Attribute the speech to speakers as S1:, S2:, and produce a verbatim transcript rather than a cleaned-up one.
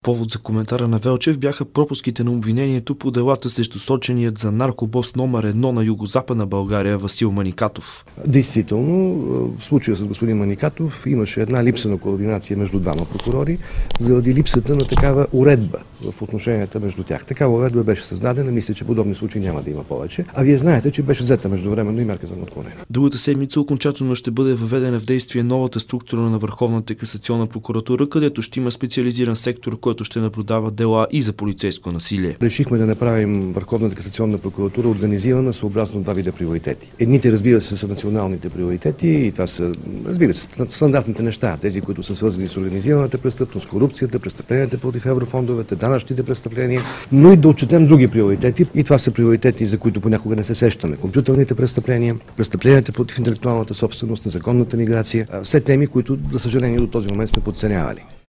S1: Повод за коментара на Велчев бяха пропуските на обвинението по делата срещу соченият за наркобос номер едно на югозападна България Васил Маникатов.
S2: Действително, в случая с господин Маникатов имаше една липса на координация между двама прокурори, заради липсата на такава уредба в отношенията между тях. Такава уредба беше създадена, мисля, че подобни случаи няма да има повече. А вие знаете, че беше взета междувременно и мярка за неотклонение.
S1: Другата седмица окончателно ще бъде въведена в действие новата структура на Върховната касационна прокуратура, където ще има специализиран сектор, който ще наблюдава дела и за полицейско насилие.
S2: Решихме да направим Върховната касационна прокуратура организирана съобразно два вида приоритети. Едните, разбира се, са националните приоритети и това са, разбира се, стандартните неща, тези, които са свързани с организираната престъпност, корупцията, престъпленията против еврофондовете, данъчните престъпления, но и да отчетем други приоритети. И това са приоритети, за които понякога не се сещаме. Компютърните престъпления, престъпленията против интелектуалната собственост, незаконната миграция, все теми, които, за съжаление, до този момент сме подценявали.